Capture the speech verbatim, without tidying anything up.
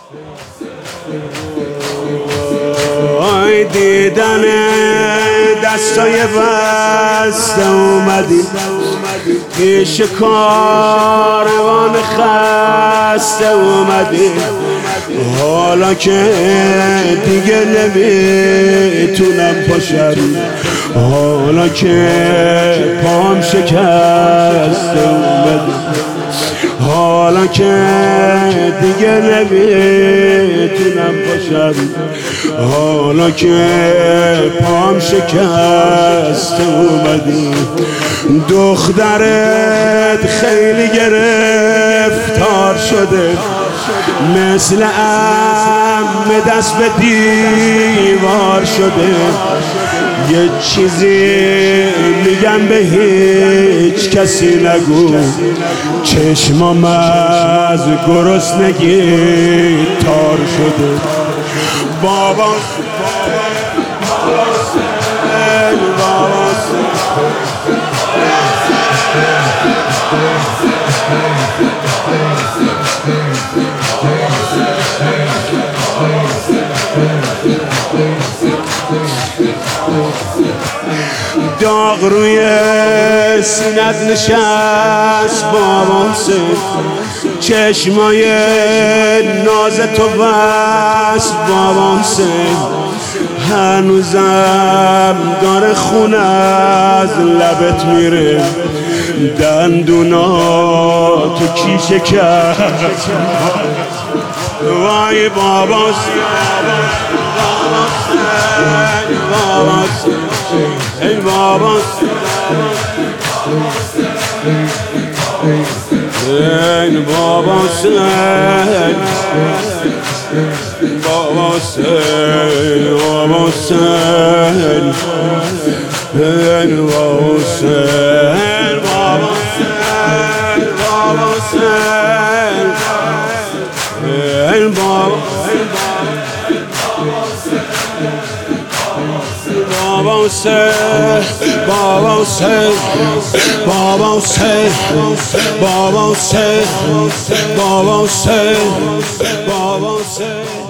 آی دیدن دستای بسته اومدی پیش کاروان خسته اومدی، حالا که دیگه نمیتونم پاشم، حالا که پام شکسته اومدی، حالا که دیگه نمیتونم پاشم، حالا که پام شکسته اومدی. دخترت خیلی گرفتار شده، مثل عم دست به دیوار شده. یه چیزی میگم به هیچ کسی نگو، چشمام از گرسنگی تار شده. بابا داغ روی سینت نشست بابا حسین، چشمای ناز تو بست بابا حسین. هنوزم داره خون از لبت میره، دندونا تو کیشه کرد. وای بابا حسین، بابا حسین، ای بابا حسین، ای بابا حسین، بابا حسین، بابا حسین، ای بابا حسین، بابا حسین، بابا حسین، ای بابا بابا حسین، بابا حسین، بابا حسین، بابا حسین، بابا حسین، بابا حسین.